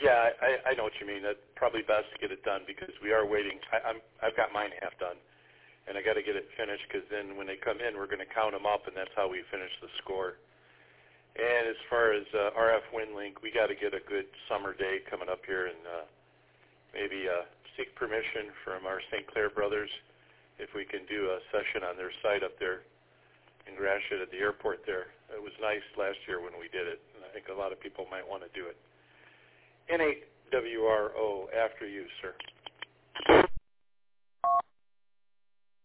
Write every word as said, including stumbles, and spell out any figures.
Yeah, I, I know what you mean. That's probably best to get it done because we are waiting. I, I'm, I've got mine half done, and I got to get it finished because then when they come in, we're going to count them up, and that's how we finish the score. And as far as uh, R F WinLink, we got to get a good summer day coming up here and uh, maybe uh, seek permission from our Saint Clair brothers if we can do a session on their site up there in Gratiot at the airport there. It was nice last year when we did it, and I think a lot of people might want to do it. N eight W R O, after you, sir.